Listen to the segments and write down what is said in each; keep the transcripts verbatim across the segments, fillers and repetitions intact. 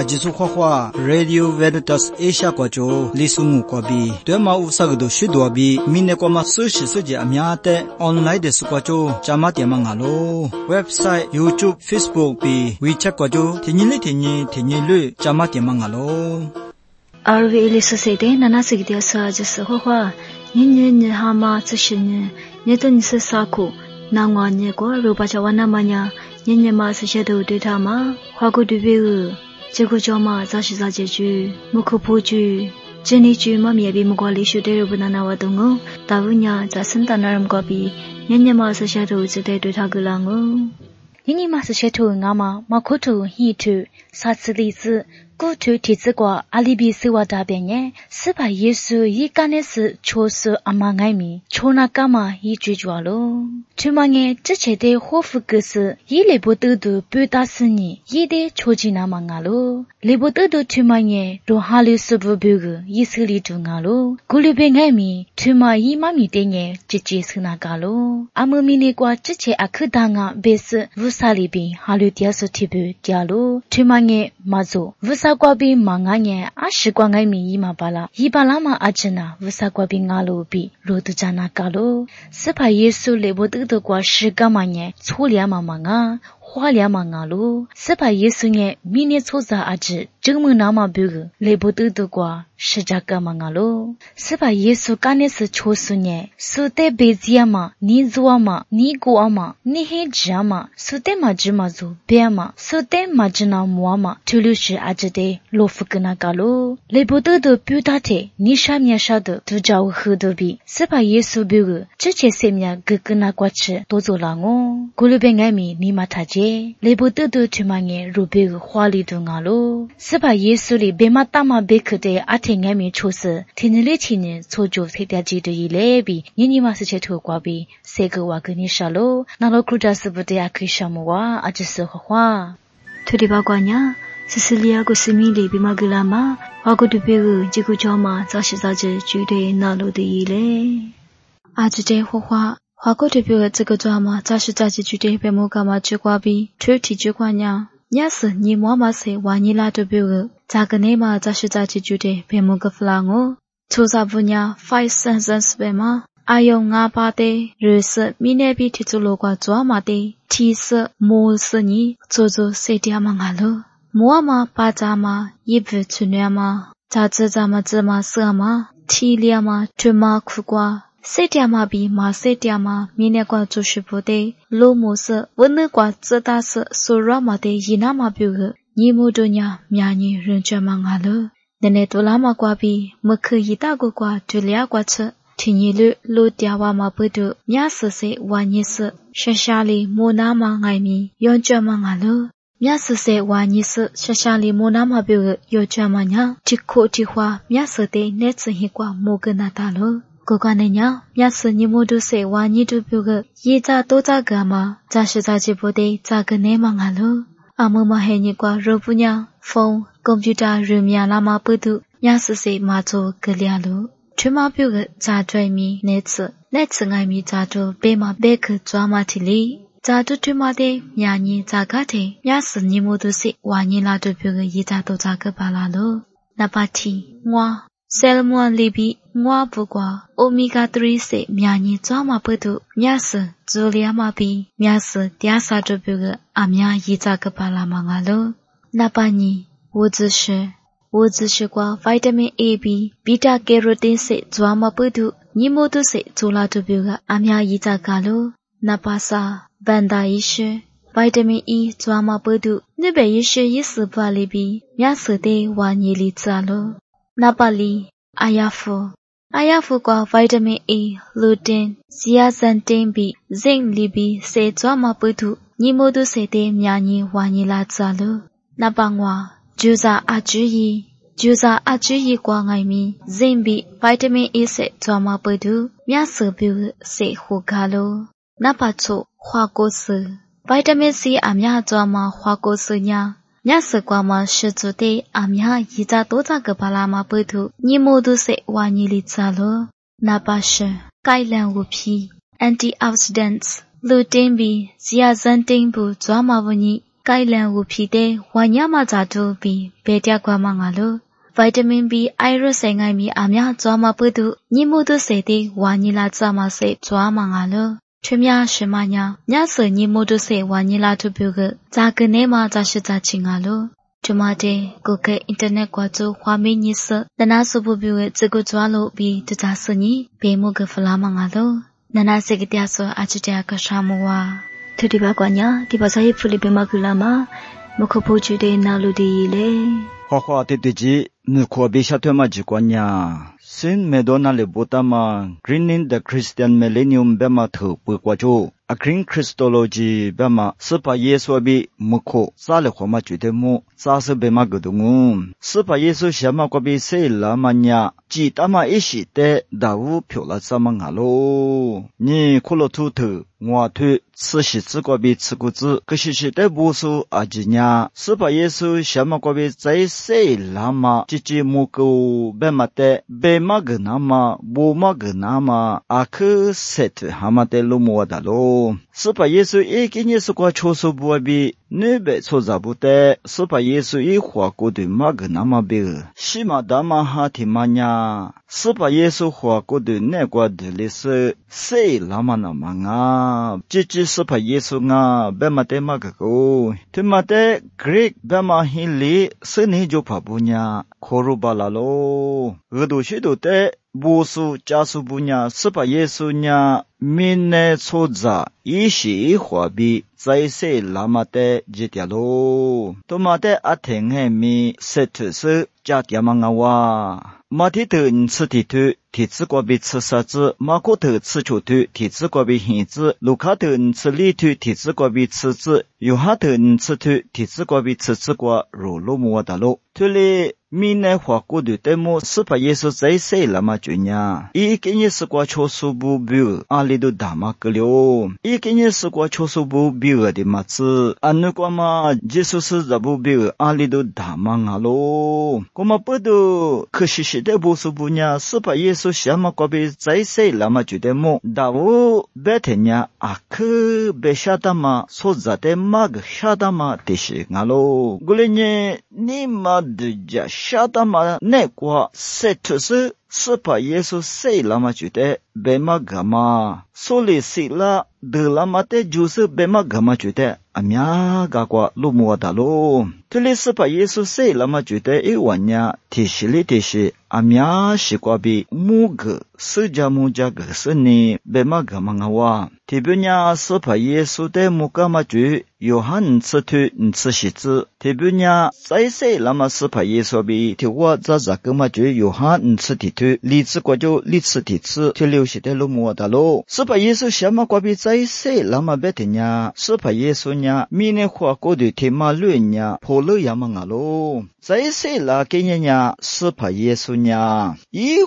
ajisu khwa Radio Veritas Asia kwa jo lisungu kwa bi twema usagdo shidwa bi mine kwa ma sushi suje amya te online de su kwa jo chama te mangalo website YouTube Facebook bi WeChat kwa jo tinyi tinyi tinyi lu chama te mangalo arwe ile sosede nana sigde sa ajisu khwa nyi nyi hama tsushini nyi tni sako na ngwa nye ko ro ba cha wana manya nyi nyi ma sje do de ta ma khwa ko de bi结果叫嘛，早是早结局，木可破局，这里局嘛面比木瓜里学的不能拿我动哦，大姑娘在圣诞那人隔壁，年年嘛是下头只得对他个人哦，年年嘛是下头俺嘛，嘛可头一头，啥子例子？过去提子过阿里比斯瓦大边呢，是把耶稣一干的是确实阿妈爱米，错那干嘛一追抓咯。去嘛呢，之前的火福个是一来不得的不打死你，一的错进那嘛啊咯，来不得的去嘛呢，罗哈里是不别个以色列中啊咯，古里边爱米，去嘛一妈咪的呢，直接是那个咯。阿姆米那个之前阿克当啊，别是乌萨里边哈里第二是提不掉咯，去嘛呢马祖乌萨。kwa bi manganye a shikwa ngai mi yima bala yibala ma ajna wusa kwa bi ngalo bi ro tu jana kalo sipa yesu lebo tu tu kwa shiga ma nye chulia ma manga hwalia ma ngalo sipa yesu nye mini choza aji jingmu na ma bu lebo tu tu kwa shijaka ma ngalo sipa yesu kane su chosu nye sute bezia ma ni zuwa ma ni go ma ni he jama sute ma jima zu be ma sute ma jina muwa ma tulu shi ajde lo fukna kalo lebo tu tu pyuta te ni sha mya sha de tu jaw hu de bi sipa yesu bu chi che se mya gkna kwa chi to zo la ngo gulu be ngai mi ni ma tha je lebo tu tu chi ma nge ru be hwa li du nga lo sipa yesu li be ma ta ma be khde a the ngai mi chu se tin le chi ne cho jo se ta ji de yi le bi ni ni ma se che thu kwa bi se go wa gni sha lo na lo kruta se bu de a kri sha mo wa a ji se hwa thu de ba kwa nya Cecilia ko simili bimagulama wago de begu jigu jama za shi za je ju de na lo de yi le a ji de hwa hwa wago de begu zhe ge jama za shi za je ju de be mo ga ma ji kwa bi thu ti ji kwa nya nya se ni mo ma se wa ni la de begu za ge ne ma za shi za je ju de be mo ga fla ngo chu za bu nya five senses be ma ayong nga pa de re se mi ne bi ti zu lo kwa zwa ma de ti se mo se ni zo zo se dia ma nga lo摩嘛巴扎嘛，一不出来嘛，咋子咋么子嘛色嘛，体力嘛出嘛苦瓜，谁家嘛比嘛谁家嘛，明年瓜就是不得，老模式，我那瓜自打是苏拉嘛的，伊那嘛比个，你木多呀，明年人家嘛阿了，那那多拉嘛瓜比，没可以打个瓜，就俩瓜吃。听你路路电话嘛不多，伢是谁玩你是，学校里莫那嘛爱米，人家嘛阿了。Mya se se wa ni se shasha li mo na ma byu yo cha ma nya tikho tikwa mya se te ne tsin hi kwa mo ga na ta lo ko kwa ne nya mya se ni mo du se wa ni du byu ga yi za to za ga ma za shi za ji bo de za ga ne ma nga lo a mo ma he ni kwa ro bu nya phone computer ru mya la ma pu du mya se se ma zo ga lia lo chwe ma byu ga za dwai mi ne tsi ne tsi ngai mi za do be ma be ke zwa ma ti li za tu tu ma de nya ni za ga de nya si ni mo du se wa ni la du byu ge yi za do za ge ba la lo na pa ti ngwa salmon li bi ngwa bu kwa omega three se nya ni zwa ma pu du nya si zu lia ma bi nya si dia sa du byu ge a mya yi za ge ba la ma nga lo na pa ni wo zi shi wo zi shi kwa vitamin A B beta carotene se zwa ma pu du ni mo du se zu la du byu ge a mya yi za ga lo na pa sa Banda ishi, vitamin E 抓嘛不度，日本一是一四八里比，两四的万年里扎了。那巴里阿亚夫，阿亚夫个 vitamin E、lutein、zeaxanthin 比 zinc 里比是抓嘛不度，你么都是的两年万年拉扎了。那帮我就是阿注意，就是阿注意光爱米 zinc 比 vitamin E 是抓嘛不度，两四比是护卡了。那把错花果丝 vitamin C 阿米做嘛花果丝呀，伢是光嘛是做的阿米一扎多扎个巴拉嘛不图，你么都是瓦尼里扎了。那把是改良物品 antioxidants lutein 比 zeaxanthin 不做嘛不尼， 该人无皮的瓦亚马扎杜比别家瓜嘛啊喽。Vitamin B iron sai ngai mi amya zwama pudu nyimudu sai de wanila zwama sai zwama nga lo chumya shimanya nya so nyimudu sai wanila tu byu ge za ge ne ma za shi za chi nga lo chuma de ko ke internet kwa zu hwa mi ni so dana so bu byu ge zi gu zwa lo bi tu za so ni be mu ge fla ma nga lo nana se ge tia so a chi tia ka sha mo wa tu di ba kwa nya di ba sa yi phuli be ma ku la ma mo ko phu chu de na lu di le 花花的的ji nu ko be sha twa ma ji kwa nya sin medona le botama greening the Christian millennium be ma thu pu kwa jo a green christology be ma spa yesu bi mu ko sa le kho ma ju de mu sa se be ma gu du ngu spa yesu sha ma ko bi se la ma nya ji ta ma e shi de da wu phyo la sa ma nga lo ni ko lo tu tu ngwa tu ci shi ci ko bi ci gu zi ge shi shi de bu su a ji nya spa yesu sha ma ko bi zai se la ma ji ji mu ko be ma de be ma ge na ma bu ma ge na ma a ke set ha ma de lo mo da lo spa yesu e ki ni su ko cho su bu bi ne be cho za bu de spa yesu e hua ko de ma ge na ma be shi ma da ma ha ti ma nya spa yesu hua ko de ne kwa de le se se la ma na ma nga ji ji spa yesu nga be ma de ma ge ko ti ma de greek be ma hi li se ni jo pha bu nya kho ru ba la lo ge do shi do de bu su ja su bu nya spa yesu nya min ne cho za yi shi hua bi zai se la ma de ji tia lo to ma de a theng he mi se tu se ja tia ma nga wa ma ti de n ci ti tu ti ci kwa bi ci sa zi ma ko de ci chu tu ti ci kwa bi hin zi lu ka de n ci li tu ti ci kwa bi ci zi yu ha de n ci tu ti ci kwa bi ci zi kwa ro lo mo da lo tu le mi ne hua ko de de mo spa yesu zai se la ma ju nya i ke ni se kwa cho su bu bu a li do da ma ke liu i ke ni se kwa cho su bu bu de ma zi an kwa ma jesu se za bu bu a li do da ma nga lo ko ma pu do ke shi shi de bu su bu nya spa yesu sha ma ko be zai se la ma ju de mo da wo be te nya a ke be sha da ma so za de ma ge sha da ma de shi nga lo gu le ni ni ma de ja sha da ma ne kwa se tu se spa yesu se la ma ju de be ma ga ma so le se la de la ma te ju se be ma ga ma ju de a mya ga kwa lu mo da lo tu le spa yesu se la ma ju de e wa nya ti shi le ti shi a mya shi kwa bi mu ge se ja mu ja ge se ni be ma ga ma nga wa ti bu nya spa yesu de mu ka ma ju 요한 츠트 츠시츠 대부냐 사이세 라마 스파 예소비 티와 자자그마 주 요한 츠티트 리츠과조 리츠티츠 틸료시데 로모다로 스파 예수 샤마과비 사이세 라마 베티냐 스파 예수냐 미네 화고드 테마르냐 폴르 야망아로 사이세 라케냐냐 스파 예수냐 이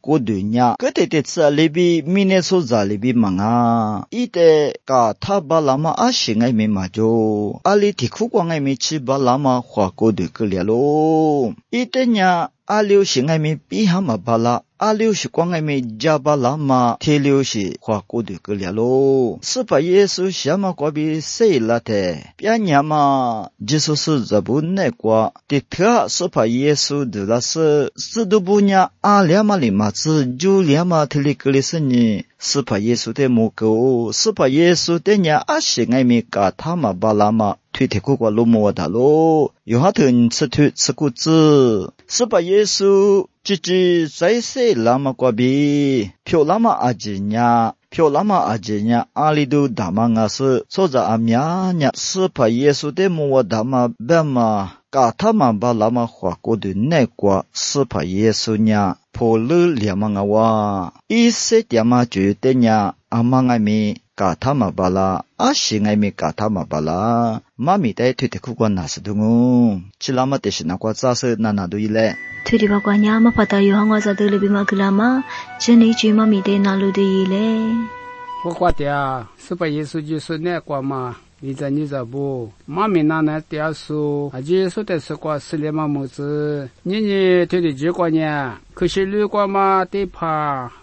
화고드냐 그때때 살리비 미네 소자리비 망아 이때 가 타발라마 아싱아이 메마조 ali tikhu kwa ngai mi chi ba lama khwa ko de ke le lo itenya aliu shi ngai mi pi ha ma ba la aliu shi kwa ngai mi ja ba lama the liu shi khwa ko de ke le lo spa yesu sha ma kwa bi sei la the pya nya ma jesus za bu ne kwa ti tha spa yesu de la se su du bu nya a le ma li ma zi ju le ma the li ke le se ni spa yesu de mo ko spa yesu de nya a shi ngai mi ka tha ma ba la ma推铁库过路莫达咯，有哈顿吃推吃谷子，是把耶稣自己在世拉嘛过比，漂拉嘛阿吉냐，漂拉嘛阿吉냐，阿里都达嘛阿是，说着阿苗냐，是把耶稣的莫达嘛别嘛，嘎他嘛把拉嘛花过的那过，是把耶稣냐，破了两嘛阿哇，一些点嘛觉得냐，阿嘛阿咪。ka thama bala a shingai me ka thama bala mami tai thute khu kwa nas dungu chilama te shina kwa sa se nana du ile thudi ba kwa nya ma phata yo hangwa sa de le bi ma klama chini chi mami de na lu de ile ko kwa tia supa yesu ji su ne kwa ma ni za ni za bu mami na na tia su a ji su te su kwa silema mu zi ni ni thudi ji kwa nya 可是如果嘛，得怕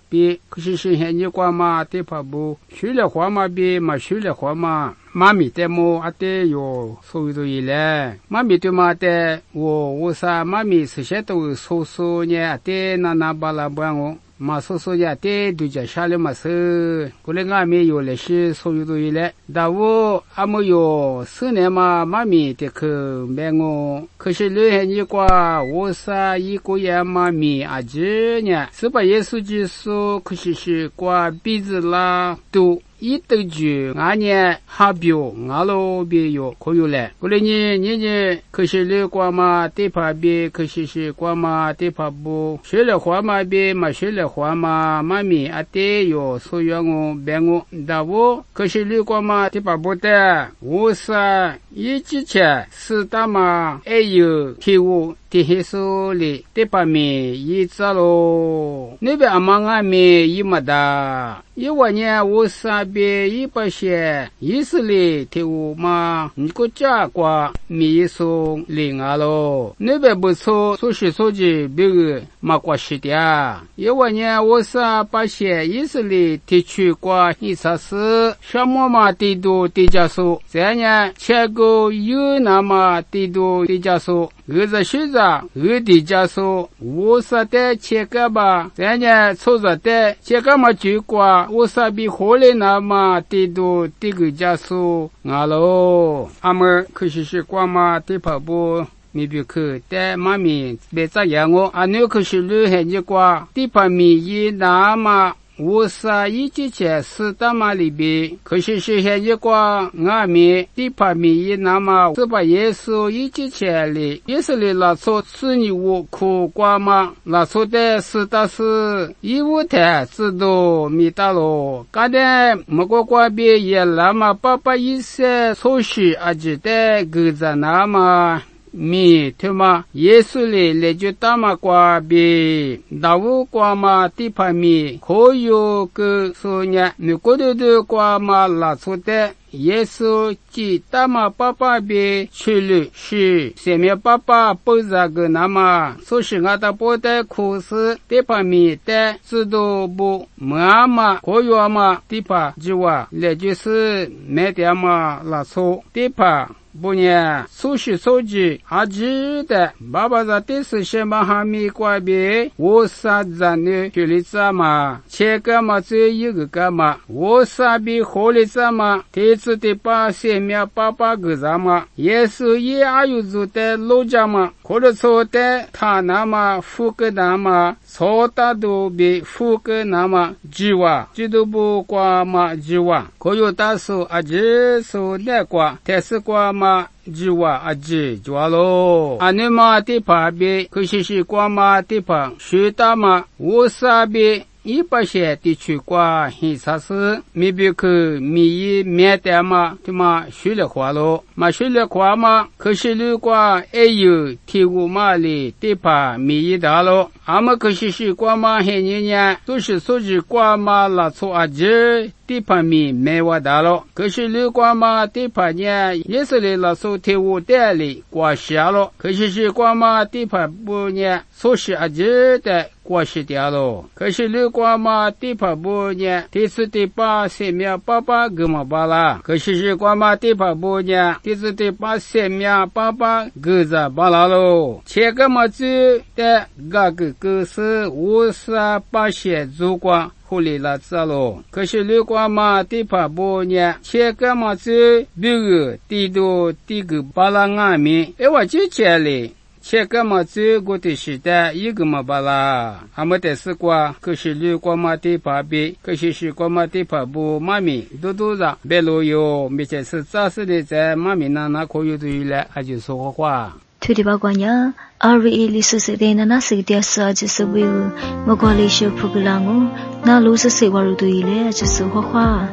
比可是是现你光嘛对怕不学了话嘛比嘛学了话嘛妈咪的么阿的有所有的一嘞妈咪对嘛的我我啥妈咪是些都说说呢的那那巴拉不让我嘛说说呀的对着下来嘛是过来俺们有了是所有的一嘞但我阿没有四年嘛妈咪的去买我可是了现你瓜我啥一个月妈咪阿姐呢是把耶稣基督可是是瓜鼻子啦都一斗句俺呢哈表俺老别有可有嘞过来你你你可是了瓜嘛对怕别可是是瓜嘛对怕不学了话嘛别嘛学了话嘛妈咪阿爹有所有我别我但我可是了瓜嘛对怕不的我是一之前是大嘛还有体悟的黑手里对怕咪一早咯那边阿妈俺咪一么的一万年我是别一百些以色列体悟嘛你个家瓜米送领啊咯那边不错说是说的别个嘛瓜是的一万年我是把些以色列地区瓜一查是什么嘛地都地家数这样切个有那么地都地家数儿子学着儿地家数我是的切个吧这样凑着的切个嘛就瓜我是比后来那么地都地个家数啊咯阿们可是是瓜嘛地跑步咪比去แต่妈咪别这样我阿牛可是路很一瓜地跑咪一那么我是一之前是大马里边可是是现一瓜俺们地跑咪一那么是把耶稣一之前里耶稣里拉出是你我苦瓜嘛拉出的是但是一五台知道米大咯刚才某个瓜边也那么爸爸一些措施而且的个在那么mi thema yesu le leju tama kwa bi dawu kwa ma tipa mi khoyo ke sonya mi kodo kwa ma la sote yesu chi tama papa bi chulu shi semya papa poza ge nama so shi ngata pote khus tipa mi te sudo bu mama khoyo ma tipa jiwa leju se me te ma la so tipa不呢，苏西手机还记得爸爸在第四些嘛还没挂别，我啥子呢？就里子嘛，切个嘛只一个个嘛，我啥比好里子嘛，第次的把些苗爸爸个啥嘛，也是也还有做的老家嘛，或者说的他那么富个那么。错大都比富个那么几万，这都不挂嘛几万，可有大数啊这数那挂，但是挂嘛几万啊这就完咯。啊你嘛地旁边，可是是挂嘛地旁，学大嘛我啥边。一百些地区瓜很啥事，没别去米面的嘛，对嘛学了话咯，嘛学了话嘛，可是如果还有体育嘛里地怕米大咯，俺们可是是瓜嘛很年年，都是说是瓜嘛拉错阿姐。地盘米没我大了，可是如果嘛地盘呢，也是来拉手体育代理挂下了，可是是瓜嘛地盘不呢，说是阿姐的挂失掉了，可是如果嘛地盘不呢，第四第八三秒八八个嘛巴啦，可是是瓜嘛地盘不呢，第四第八三秒八八个子巴啦喽，切个嘛子的个个个是五十八些主管。后来了这咯，可是如果嘛地盘不呢，切个嘛子别个地都地个巴拉外面，哎我就切嘞。切个嘛子过的时代一个嘛巴拉，俺们得是过，可是如果嘛地盘比，可是是过嘛地盘不妈咪都都让别路有，没见是扎实的在妈咪那那可有对了，还就说话。 tu di ba kwanya R E li su se de na na se dia sa ju su wi mo ko li shu phu la ngo na lu se se wa ru tu yi le ju su hwa hwa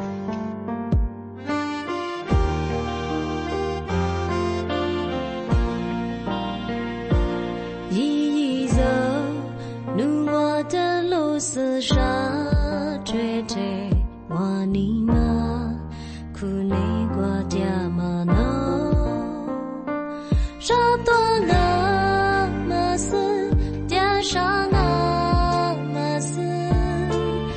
yi yi zo nu wa de lu se sha jue de wa ni ma ku ni gwa dia ma no沙多那么斯，加上那么斯，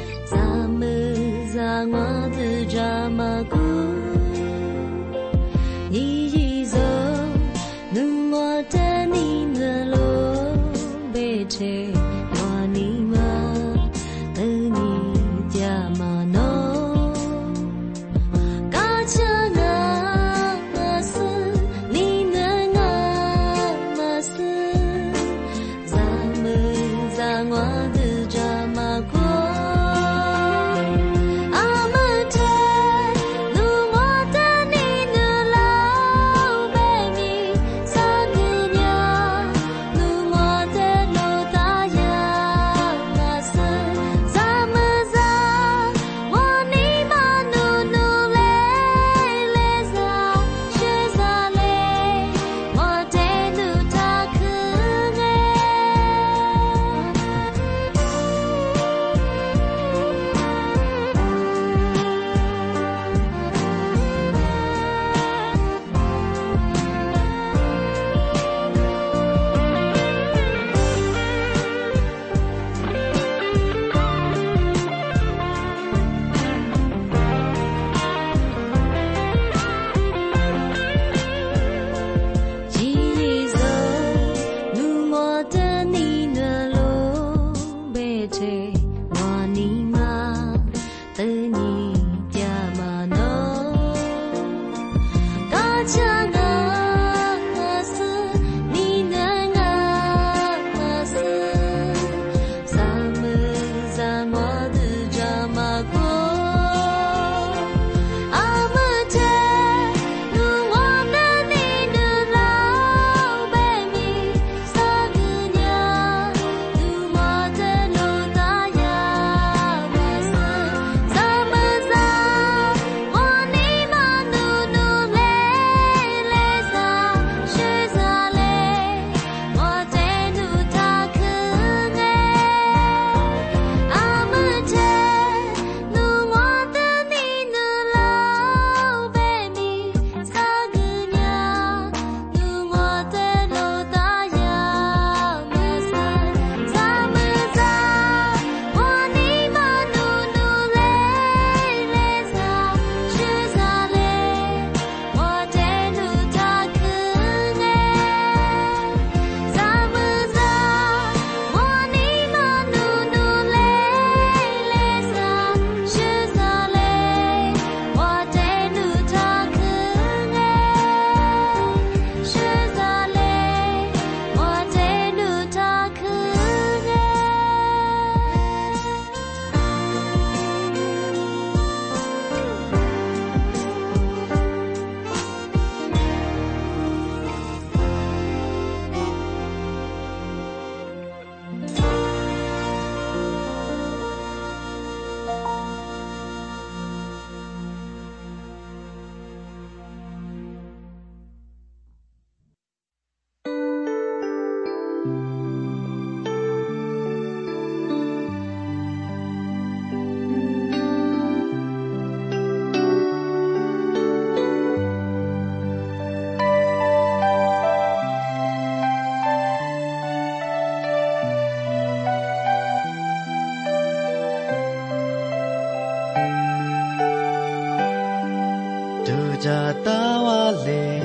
찾아다와 래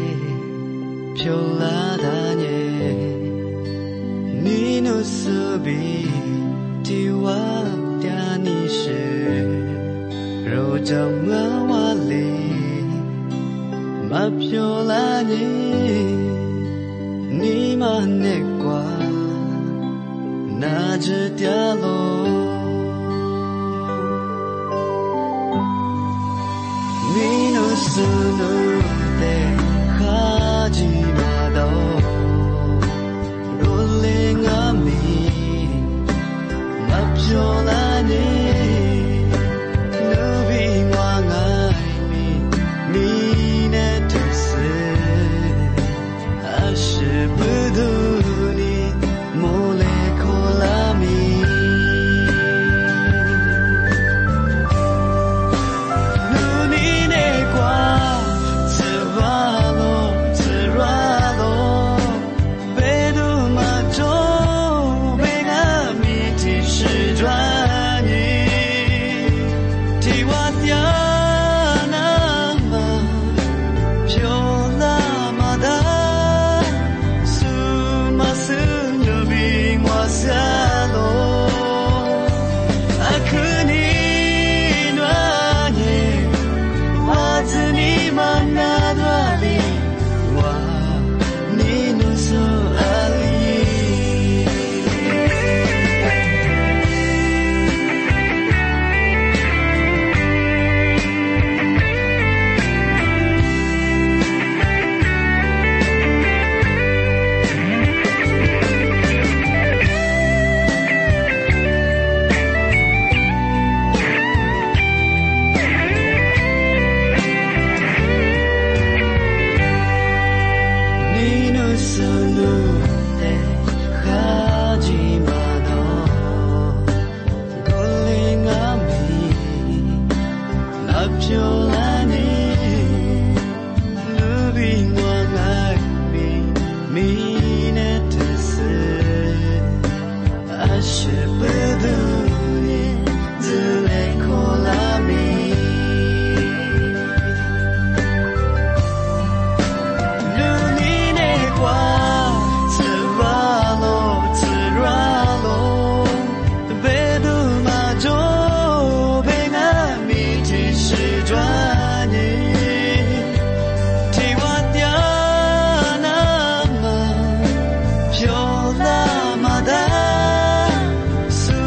별나다네 네 모습이 뒤와다니시 로정아와 래 마별나니 니만 내과 나즈디알로 Minusunu hajimado rolling on me napjolani nubi wangai mi mine tuse ashibuduni mole kolami Pure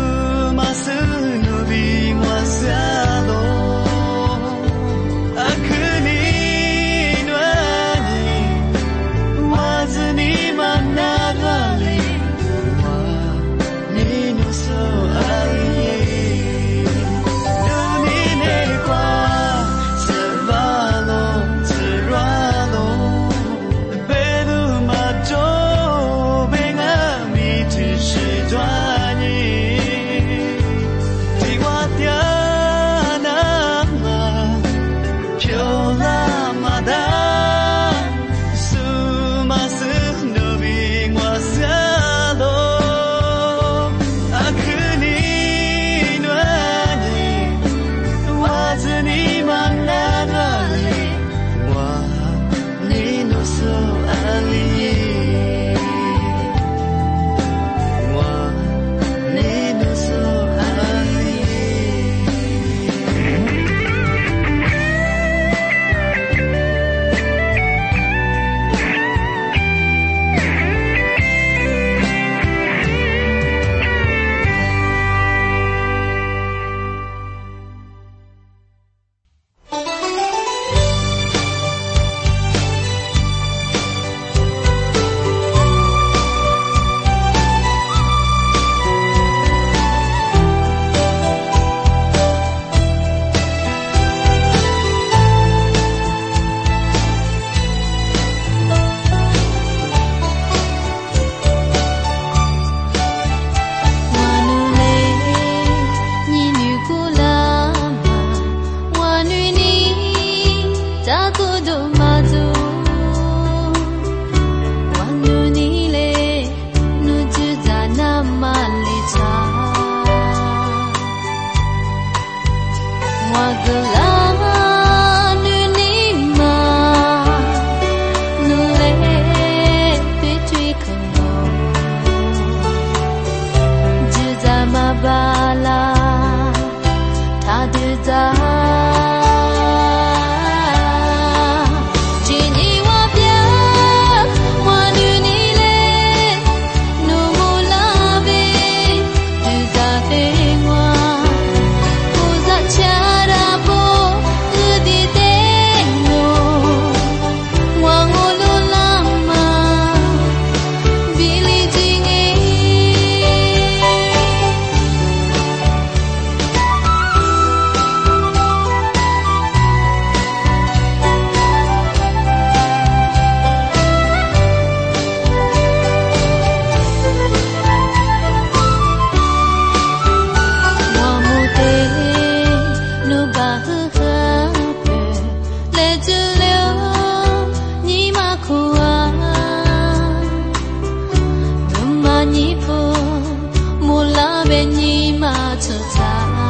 马出差，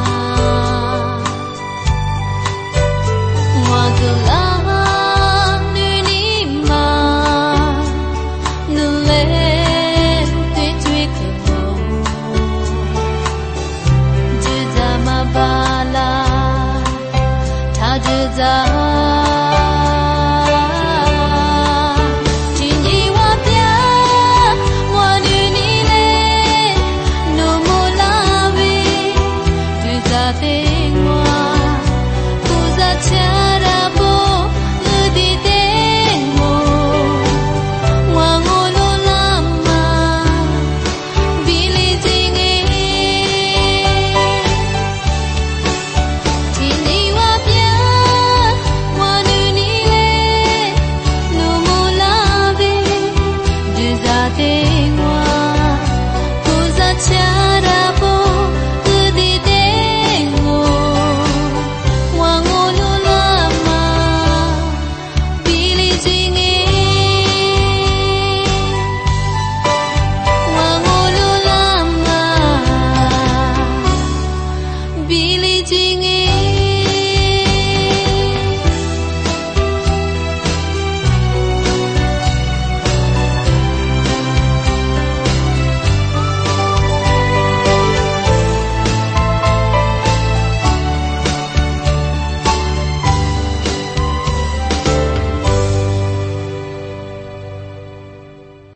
我个啦女你马，努力对对个梦，知道吗巴拉，他知道。